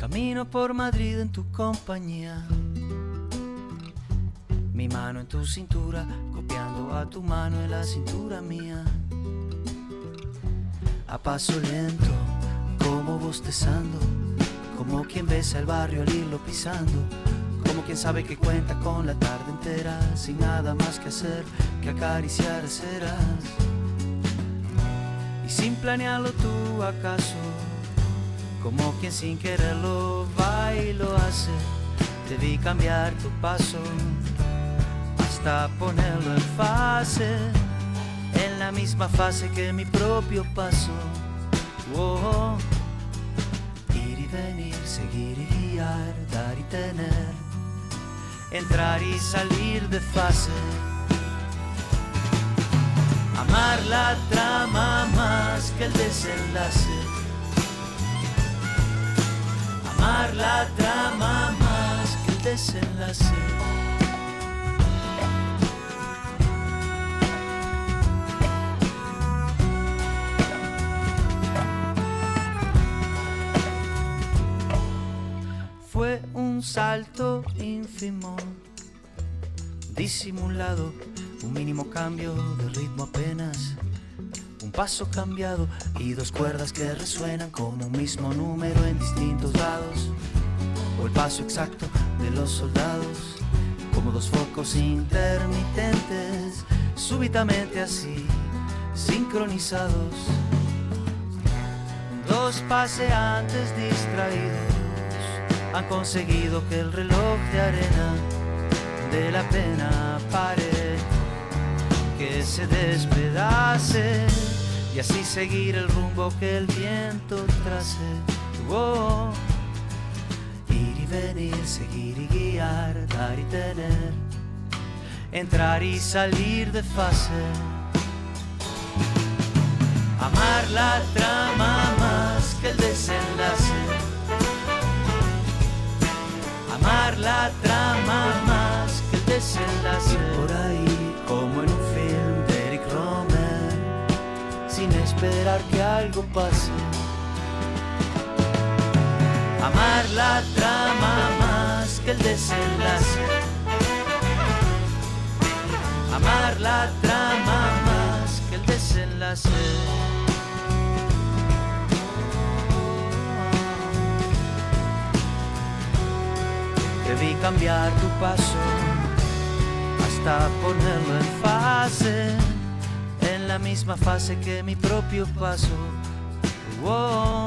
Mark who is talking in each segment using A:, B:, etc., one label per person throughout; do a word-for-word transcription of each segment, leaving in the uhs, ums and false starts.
A: Camino por Madrid en tu compañía, mi mano en tu cintura, copiando a tu mano en la cintura mía. A paso lento, como bostezando, como quien besa el barrio al irlo pisando, como quien sabe que cuenta con la tarde entera, sin nada más que hacer que acariciar ceras. Y sin planearlo tú acaso, como quien sin quererlo va y lo hace, te vi cambiar tu paso hasta ponerlo en fase, en la misma fase que mi propio paso. Oh, ir y venir, seguir y guiar, dar y tener, entrar y salir de fase. Amar la trama más que el desenlace. Amar la trama más que el desenlace. Fue un salto ínfimo, disimulado, un mínimo cambio de ritmo apenas, un paso cambiado y dos cuerdas que resuenan como un mismo número en distintos lados, o el paso exacto de los soldados, como dos focos intermitentes, súbitamente así, sincronizados, dos paseantes distraídos han conseguido que el reloj de arena de la pena pare, que se despedace y así seguir el rumbo que el viento trace. Oh, ir y venir, seguir y guiar, dar y tener, entrar y salir de fase. Amar la trama más que el desenlace. Amar la trama más que el desenlace. Y por ahí, como en un film de Eric Romer, sin esperar que algo pase. Amar la trama más que el desenlace. Amar la trama más que el desenlace. Te vi cambiar tu paso hasta ponerlo en fase, en la misma fase que mi propio paso. Oh.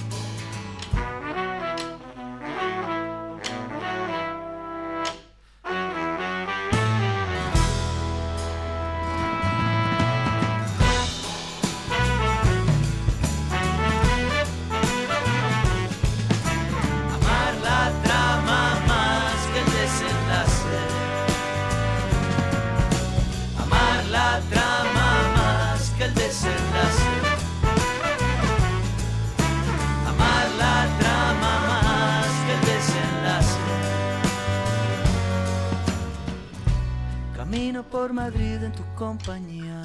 A: Por Madrid en tu compañía.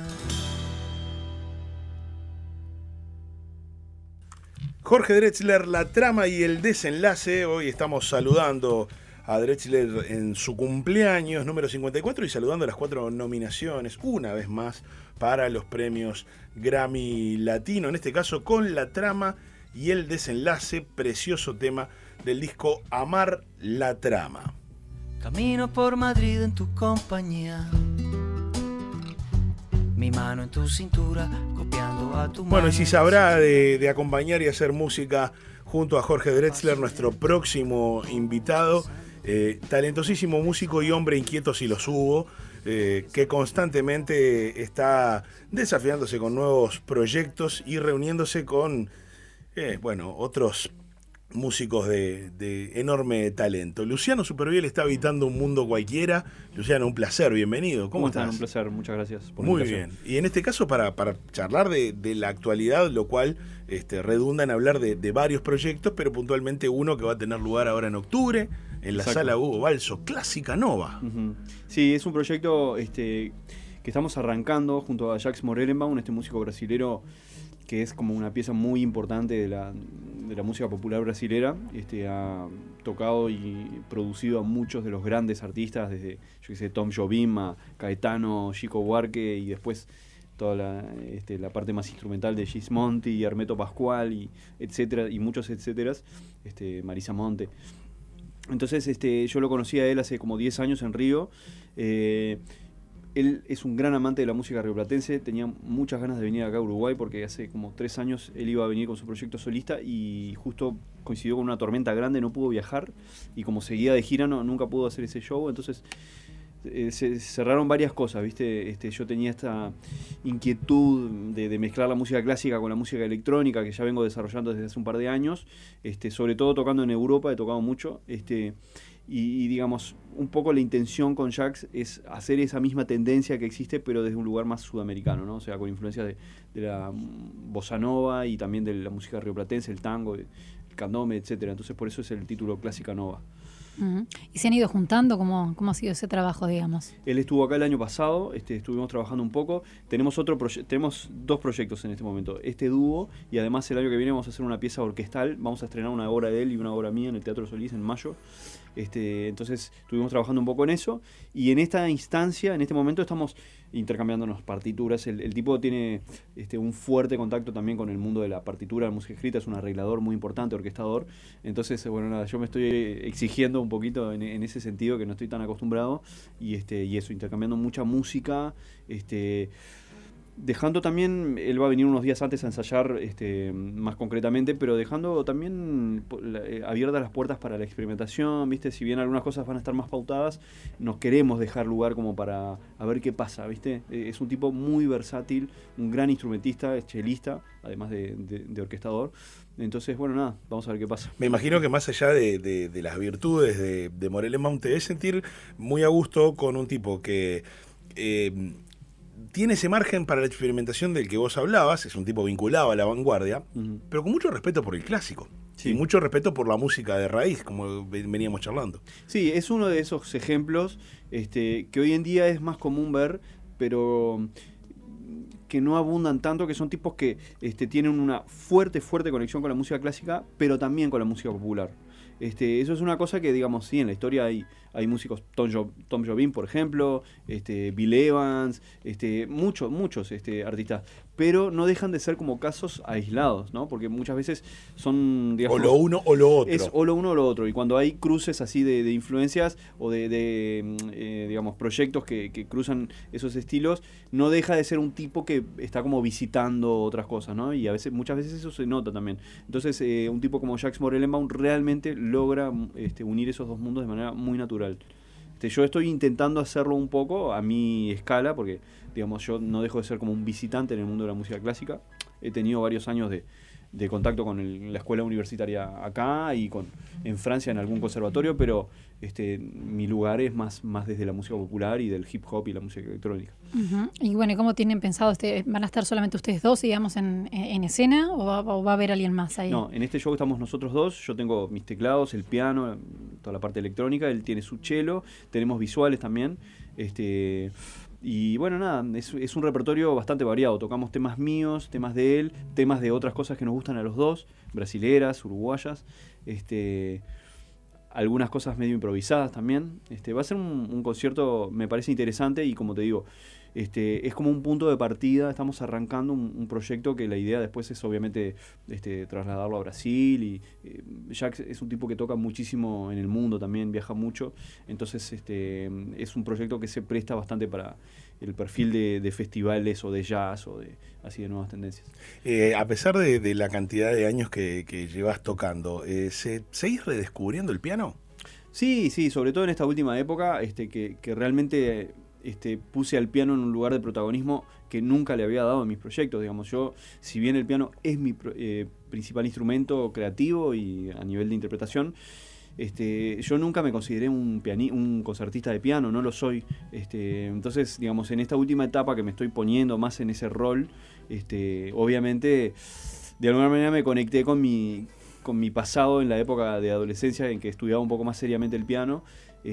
B: Jorge Drexler, la trama y el desenlace. Hoy estamos saludando a Drexler en su cumpleaños número cincuenta y cuatro y saludando las cuatro nominaciones, una vez más, para los premios Grammy Latino, en este caso con la trama y el desenlace, precioso tema del disco Amar la trama.
A: Camino por Madrid en tu compañía, mi mano en tu cintura, copiando a tu mano.
B: Bueno, y si sabrá de, de acompañar y hacer música junto a Jorge Drexler, nuestro próximo invitado, eh, talentosísimo músico y hombre inquieto si los hubo, eh, que constantemente está desafiándose con nuevos proyectos y reuniéndose con, eh, bueno, otros músicos de, de enorme talento. Luciano Supervielle está habitando un mundo cualquiera. Luciano, un placer, bienvenido. ¿Cómo,
C: ¿Cómo
B: estás?
C: están? Un placer, muchas gracias por
B: Muy bien. Y en este caso para, para charlar de, de la actualidad, lo cual este, redunda en hablar de, de varios proyectos, pero puntualmente uno que va a tener lugar ahora en octubre, en la Exacto. Sala Hugo Balso, Clásica Nova.
C: Uh-huh. Sí, es un proyecto este, que estamos arrancando junto a Jacques Morelenbaum, este músico brasilero que es como una pieza muy importante de la, de la música popular brasilera. Este, ha tocado y producido a muchos de los grandes artistas, desde, yo qué sé, Tom Jobim a Caetano, Chico Buarque, y después toda la, este, la parte más instrumental de Gismonti y Hermeto Pascual, y etcétera, y muchos etcéteras, este, Marisa Monte. Entonces este, yo lo conocí a él hace como diez años en Río. Eh, él es un gran amante de la música rioplatense, tenía muchas ganas de venir acá a Uruguay porque hace como tres años él iba a venir con su proyecto solista y justo coincidió con una tormenta grande, no pudo viajar, y como seguía de gira no, nunca pudo hacer ese show. Entonces eh, se cerraron varias cosas, ¿viste? Este, yo tenía esta inquietud de, de mezclar la música clásica con la música electrónica que ya vengo desarrollando desde hace un par de años, este, sobre todo tocando en Europa, he tocado mucho, este, y, y digamos, un poco la intención con Jacques es hacer esa misma tendencia que existe, pero desde un lugar más sudamericano, ¿no? O sea, con influencias de, de la bossa nova y también de la música rioplatense, el tango, el candombe, etcétera. Entonces por eso es el título Clásica Nova.
D: Uh-huh. ¿Y se han ido juntando? ¿Cómo, cómo ha sido ese trabajo, digamos?
C: Él estuvo acá el año pasado, este, estuvimos trabajando un poco. Tenemos otro proye- tenemos dos proyectos en este momento. Este dúo, y además el año que viene vamos a hacer una pieza orquestal. Vamos a estrenar una obra de él y una obra mía en el Teatro Solís en mayo. Este, entonces estuvimos trabajando un poco en eso. Y en esta instancia, en este momento, estamos intercambiándonos partituras. El, el tipo tiene este, un fuerte contacto también con el mundo de la partitura, la música escrita. Es un arreglador muy importante, orquestador. Entonces, bueno, nada, yo me estoy exigiendo un poquito en, en ese sentido, que no estoy tan acostumbrado. Y, este, y eso, intercambiando mucha música. Este, dejando también, él va a venir unos días antes a ensayar este, más concretamente, pero dejando también eh, abiertas las puertas para la experimentación, ¿viste? Si bien algunas cosas van a estar más pautadas, nos queremos dejar lugar como para a ver qué pasa, ¿viste? Eh, es un tipo muy versátil, un gran instrumentista, es chelista, además de, de, de orquestador. Entonces, bueno, nada, vamos a ver qué pasa.
B: Me imagino que más allá de, de, de las virtudes de, de Morelenbaum, te debes sentir muy a gusto con un tipo que Eh, tiene ese margen para la experimentación del que vos hablabas, es un tipo vinculado a la vanguardia, uh-huh. pero con mucho respeto por el clásico. Sí. Y mucho respeto por la música de raíz, como veníamos charlando.
C: Sí, es uno de esos ejemplos este, que hoy en día es más común ver, pero que no abundan tanto, que son tipos que este, tienen una fuerte, fuerte conexión con la música clásica, pero también con la música popular. Este, eso es una cosa que, digamos, sí, en la historia hay, hay músicos, Tom, jo- Tom Jobim, por ejemplo, este, Bill Evans, este, muchos, muchos este, artistas, pero no dejan de ser como casos aislados, ¿no? Porque muchas veces son, digamos,
B: o lo uno o lo otro.
C: Es o lo uno o lo otro, y cuando hay cruces así de, de influencias o de, de eh, digamos, proyectos que, que cruzan esos estilos, no deja de ser un tipo que está como visitando otras cosas, ¿no? Y a veces, muchas veces eso se nota también. Entonces, eh, un tipo como Jacques Morelenbaum realmente logra este, unir esos dos mundos de manera muy natural. Este, yo estoy intentando hacerlo un poco a mi escala, porque, digamos, yo no dejo de ser como un visitante en el mundo de la música clásica. He tenido varios años de, de contacto con el, la escuela universitaria acá y con en Francia en algún conservatorio, pero este, mi lugar es más, más desde la música popular y del hip hop y la música electrónica.
D: Uh-huh. Y bueno, ¿y cómo tienen pensado? Este, ¿van a estar solamente ustedes dos, digamos, en, en escena o va, o va a haber alguien más ahí?
C: No, en este show estamos nosotros dos. Yo tengo mis teclados, el piano, toda la parte electrónica. Él tiene su cello. Tenemos visuales también. Este... Y bueno, nada, es, es un repertorio bastante variado. Tocamos temas míos, temas de él, temas de otras cosas que nos gustan a los dos, brasileras, uruguayas, este, algunas cosas medio improvisadas también. Este, va a ser un, un concierto, me parece interesante, y como te digo, este, es como un punto de partida. Estamos arrancando un, un proyecto que la idea después es obviamente este, trasladarlo a Brasil. Y eh, Jacques es un tipo que toca muchísimo en el mundo también, viaja mucho. Entonces este, es un proyecto que se presta bastante para el perfil de, de festivales o de jazz o de así de nuevas tendencias.
B: Eh, a pesar de, de la cantidad de años que, que llevas tocando, eh, ¿se, ¿seguís redescubriendo el piano?
C: Sí, sí, sobre todo en esta última época, este, que, que realmente este, puse al piano en un lugar de protagonismo que nunca le había dado en mis proyectos. Digamos, yo, si bien el piano es mi eh, principal instrumento creativo y a nivel de interpretación, Este, yo nunca me consideré un, piani- un concertista de piano, no lo soy. Este, entonces, digamos, en esta última etapa que me estoy poniendo más en ese rol, este, obviamente, de alguna manera me conecté con mi, con mi pasado en la época de adolescencia en que estudiaba un poco más seriamente el piano.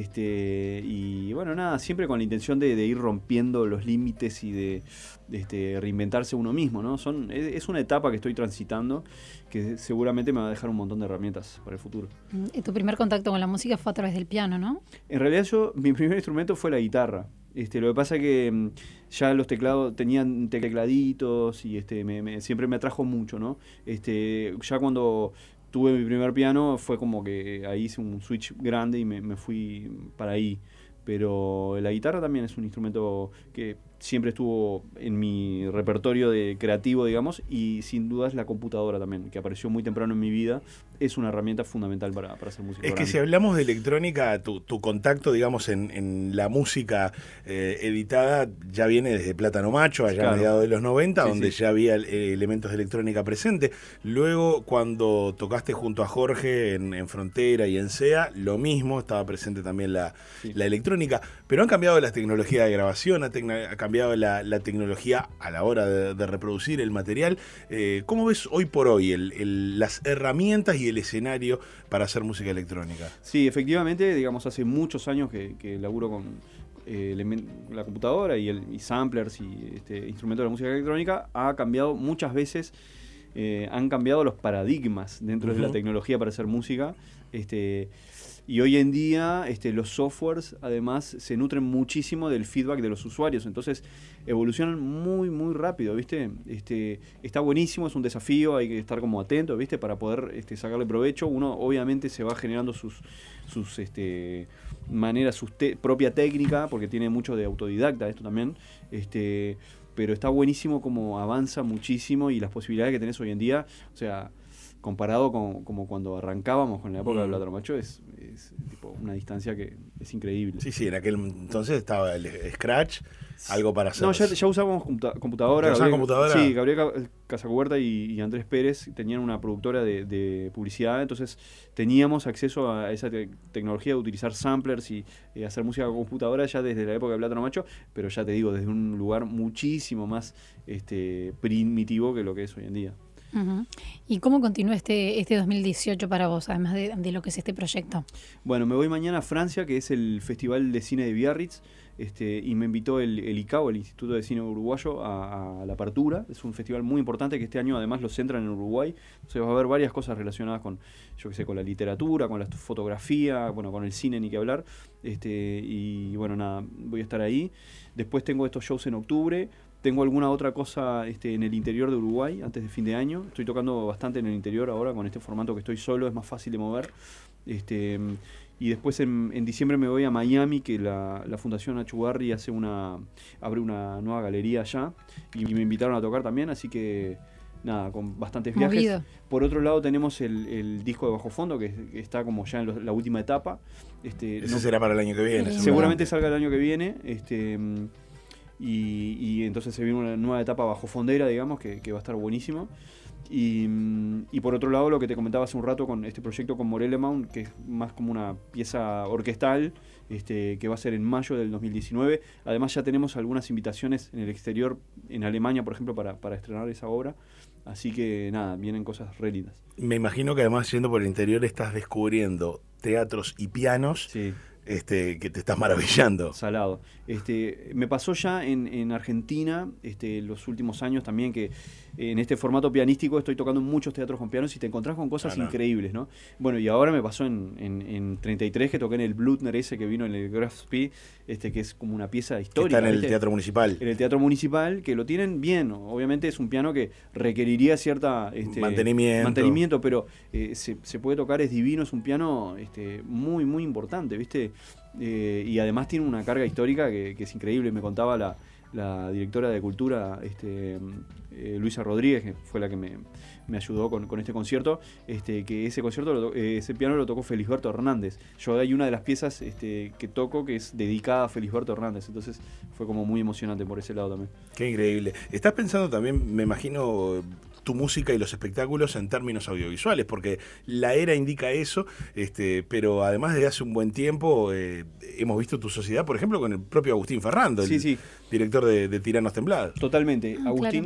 C: Este, y bueno, nada, siempre con la intención de, de ir rompiendo los límites y de, de este, reinventarse uno mismo, ¿no? Son, es, es una etapa que estoy transitando que seguramente me va a dejar un montón de herramientas para el futuro.
D: Y tu primer contacto con la música fue a través del piano, ¿no?
C: En realidad yo, mi primer instrumento fue la guitarra. Este, lo que pasa es que ya los teclados tenían tecladitos y este, me, me, siempre me atrajo mucho, ¿no? Este, ya cuando tuve mi primer piano fue como que ahí hice un switch grande y me, me fui para ahí. Pero la guitarra también es un instrumento que siempre estuvo en mi repertorio de creativo, digamos, y sin duda es la computadora también, que apareció muy temprano en mi vida. Es una herramienta fundamental para, para hacer música.
B: Es que si hablamos de electrónica, tu, tu contacto, digamos, en, en la música eh, editada ya viene desde Plátano Macho, allá claro. a mediados de los noventa, sí, donde sí. ya había eh, elementos de electrónica presente. Luego, cuando tocaste junto a Jorge en, en Frontera y en S E A, lo mismo, estaba presente también la, sí. la electrónica, pero han cambiado las tecnologías de grabación, ha, tecna, ha cambiado la, la tecnología a la hora de, de reproducir el material. Eh, ¿Cómo ves hoy por hoy el, el, las herramientas y el escenario para hacer música electrónica?
C: Sí, efectivamente, digamos, hace muchos años que, que laburo con eh, la computadora y, el, y samplers y este, instrumentos de la música electrónica. Ha cambiado muchas veces, eh, han cambiado los paradigmas dentro uh-huh. de la tecnología para hacer música. Este, y hoy en día este, los softwares además se nutren muchísimo del feedback de los usuarios, entonces evolucionan muy muy rápido, ¿viste? Este, está buenísimo, es un desafío, hay que estar como atento, ¿viste? Para poder este, sacarle provecho. Uno obviamente se va generando sus, sus este, maneras, su te- propia técnica, porque tiene mucho de autodidacta esto también, este, pero está buenísimo como avanza muchísimo y las posibilidades que tenés hoy en día, o sea, comparado con como cuando arrancábamos con la época mm. del Plátano Macho, es, es tipo una distancia que es increíble.
B: Sí, sí, en aquel entonces estaba el Scratch, algo para hacer.
C: No, ya, ya usábamos computa- computadora.
B: ¿Ya computadora?
C: Sí, Gabriel Casacuberta y, y Andrés Pérez tenían una productora de, de publicidad, entonces teníamos acceso a esa te- tecnología de utilizar samplers y eh, hacer música con computadora ya desde la época del Plátano Macho, pero ya te digo, desde un lugar muchísimo más este, primitivo que lo que es hoy en día.
D: Uh-huh. ¿Y cómo continúa este, este dos mil dieciocho para vos, además de, de lo que es este proyecto?
C: Bueno, me voy mañana a Francia, que es el Festival de Cine de Biarritz, este, y me invitó el, el I C A O, el Instituto de Cine Uruguayo, a, a la apertura. Es un festival muy importante que este año además lo centran en Uruguay. Entonces va a haber varias cosas relacionadas con, yo qué sé, con la literatura, con la fotografía, bueno, con el cine ni que hablar. Este, y bueno, nada, voy a estar ahí. Después tengo estos shows en octubre. Tengo alguna otra cosa este, en el interior de Uruguay antes de fin de año. Estoy tocando bastante en el interior ahora con este formato que estoy solo, es más fácil de mover. Este, y después en, en diciembre me voy a Miami, que la, la Fundación Achugarri hace una, abre una nueva galería allá y me invitaron a tocar también, así que nada, con bastantes viajes.
D: Movido.
C: Por otro lado tenemos el, el disco de Bajo Fondo, que, que está como ya en lo, la última etapa. Este,
B: Ese
C: no,
B: será para el año que viene.
C: Sí. Seguramente salga el año que viene. Este, Y, y entonces se viene una nueva etapa bajo fondera, digamos, que, que va a estar buenísimo. Y, y por otro lado, lo que te comentaba hace un rato con este proyecto con Morelemann, que es más como una pieza orquestal, este, que va a ser en mayo del dos mil diecinueve. Además ya tenemos algunas invitaciones en el exterior, en Alemania, por ejemplo, para, para estrenar esa obra. Así que nada, vienen cosas re lindas.
B: Me imagino que además yendo por el interior estás descubriendo teatros y pianos.
C: Sí.
B: Este, que te estás maravillando.
C: Salado. Este, me pasó ya en, en Argentina este, los últimos años también que en este formato pianístico estoy tocando en muchos teatros con pianos y te encontrás con cosas ah, no. increíbles, ¿no? Bueno, y ahora me pasó en, en, en treinta y tres que toqué en el Blutner ese que vino en el Grafspie, este, que es como una pieza histórica.
B: Que está en
C: ¿viste?
B: el Teatro Municipal.
C: En el Teatro Municipal, que lo tienen bien. Obviamente es un piano que requeriría cierta este,
B: mantenimiento.
C: mantenimiento, pero eh, se, se puede tocar, es divino, es un piano este, muy, muy importante, ¿viste? Eh, y además tiene una carga histórica que, que es increíble. Me contaba la, la directora de Cultura, este, eh, Luisa Rodríguez, que fue la que me, me ayudó con, con este concierto, este, que ese concierto, lo, eh, ese piano lo tocó Felisberto Hernández. Yo hay una de las piezas este, que toco que es dedicada a Felisberto Hernández, entonces fue como muy emocionante por ese lado también.
B: Qué increíble. Estás pensando también, me imagino, tu música y los espectáculos en términos audiovisuales, porque la era indica eso, este, pero además desde hace un buen tiempo eh, hemos visto tu sociedad, por ejemplo, con el propio Agustín Ferrando, el
C: sí, sí.
B: director de, de Tiranos Temblados.
C: Totalmente.
D: Ah,
C: Agustín
D: claro.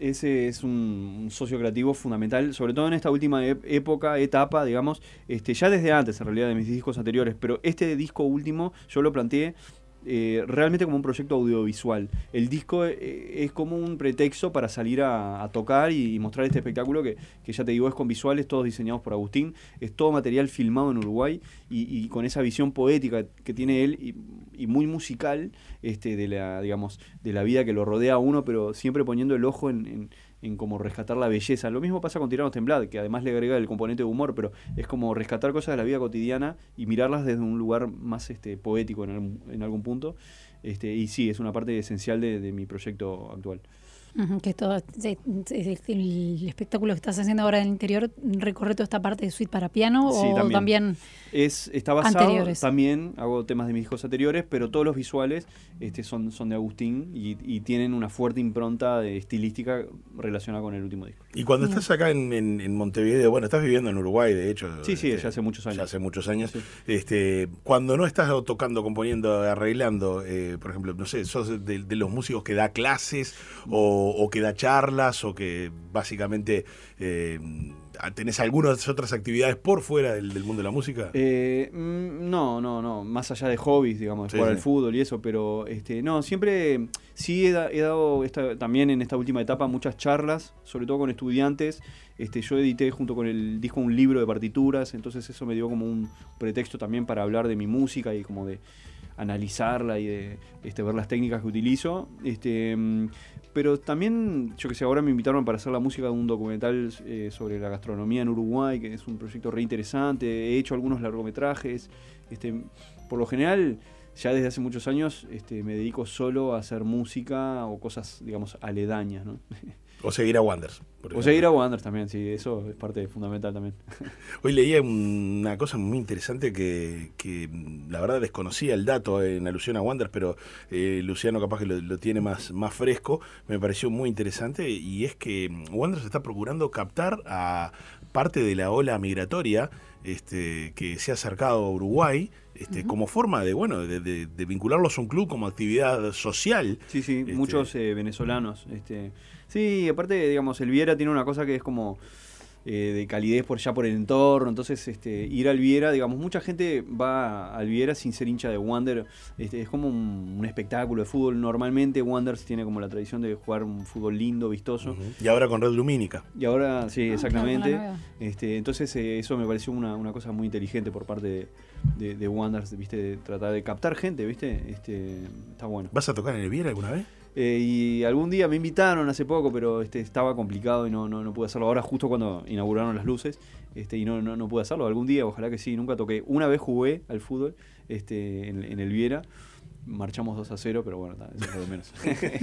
C: ese es un, un socio creativo fundamental, sobre todo en esta última ep- época, etapa, digamos, este, ya desde antes en realidad de mis discos anteriores, pero este disco último yo lo planteé eh, realmente como un proyecto audiovisual. El disco eh, es como un pretexto para salir a, a tocar y, y mostrar este espectáculo que, que ya te digo es con visuales, todos diseñados por Agustín, es todo material filmado en Uruguay y, y con esa visión poética que tiene él y, y muy musical este, de la, digamos, de la vida que lo rodea a uno, pero siempre poniendo el ojo en, en en como rescatar la belleza. Lo mismo pasa con Tiranos Temblad, que además le agrega el componente de humor, pero es como rescatar cosas de la vida cotidiana y mirarlas desde un lugar más este, poético en, algún, en algún punto. Este, y sí, es una parte esencial de, de mi proyecto actual.
D: Uh-huh, que es todo sí, sí, el espectáculo que estás haciendo ahora en el interior recorre toda esta parte de suite para piano
C: Sí,
D: o
C: también,
D: también
C: es, está basado,
D: anteriores.
C: También hago temas de mis discos anteriores, pero todos los visuales este, son, son de Agustín y, y tienen una fuerte impronta de estilística relacionada con el último disco.
B: Y cuando
D: Bien.
B: estás acá en, en, en Montevideo, bueno, estás viviendo en Uruguay, de hecho.
C: Sí, sí,
B: este,
C: ya hace muchos años.
B: Ya hace muchos años.
C: Sí.
B: Este, cuando no estás tocando, componiendo, arreglando, eh, por ejemplo, no sé, sos de, de los músicos que da clases o, o que da charlas o que básicamente eh, tenés algunas otras actividades por fuera del, del mundo de la música.
C: Eh, no, no, no, más allá de hobbies, digamos, de
B: Sí,
C: jugar
B: sí.
C: al fútbol y eso, pero este, no, siempre sí he, da- he dado esta, también en esta última etapa muchas charlas, sobre todo con estudiantes. Este, yo edité junto con el disco un libro de partituras, entonces eso me dio como un pretexto también para hablar de mi música y como de analizarla y de este, ver las técnicas que utilizo. Este, mm, pero también, yo que sé, ahora me invitaron para hacer la música de un documental eh, sobre la gastronomía en Uruguay, que es un proyecto re interesante. He hecho algunos largometrajes. Este, por lo general, ya desde hace muchos años este, me dedico solo a hacer música o cosas, digamos, aledañas, ¿no?
B: O seguir a Wanders. por
C: O
B: ejemplo.
C: seguir a Wanders también, sí, eso es parte fundamental también.
B: Hoy leía una cosa muy interesante que, que la verdad desconocía el dato en alusión a Wanders, pero eh, Luciano capaz que lo, lo tiene más, más fresco, me pareció muy interesante, y es que Wanders está procurando captar a parte de la ola migratoria este, que se ha acercado a Uruguay, este, uh-huh. como forma de, bueno, de, de, de vincularlos a un club como actividad social.
C: Sí, sí,
B: este,
C: muchos eh, venezolanos. Este, sí, aparte, digamos, el Viera tiene una cosa que es como eh, de calidez por ya por el entorno. Entonces, este, ir al Viera, digamos, mucha gente va al Viera sin ser hincha de Wander. Este, es como un, un espectáculo de fútbol. Normalmente Wanderers tiene como la tradición de jugar un fútbol lindo, vistoso.
B: Uh-huh. Y ahora con Red Lumínica.
C: Y ahora, sí,
D: Ah,
C: exactamente.
D: claro,
C: Este, entonces, eh, eso me pareció una, una cosa muy inteligente por parte de, de, de Wanderers, ¿viste? De tratar de captar gente, ¿viste? Este, está bueno.
B: ¿Vas a tocar en el Viera alguna vez?
C: Eh, y algún día me invitaron hace poco, pero este, estaba complicado y no, no, no pude hacerlo. Ahora justo cuando inauguraron las luces este, y no, no, no pude hacerlo. Algún día, ojalá que sí, nunca toqué. Una vez jugué al fútbol este, en, en el Viera. Marchamos dos a cero, pero bueno, eso es lo de menos.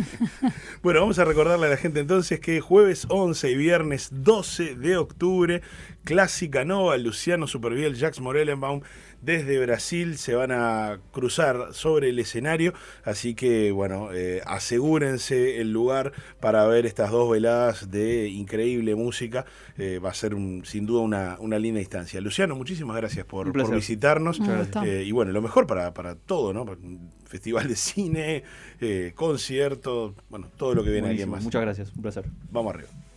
B: Bueno, vamos a recordarle a la gente entonces que jueves once y viernes doce de octubre, Clásica Nova, Luciano Superviel, Jax Morellenbaum, desde Brasil se van a cruzar sobre el escenario, así que bueno, eh, asegúrense el lugar para ver estas dos veladas de increíble música. Eh, va a ser un, sin duda una, una linda instancia. Luciano, muchísimas gracias por, por visitarnos. Eh, y bueno, lo mejor para, para todo, ¿no? Festival de cine, eh, concierto, bueno, todo lo que viene aquí en más.
C: Muchas gracias, un placer.
B: Vamos arriba.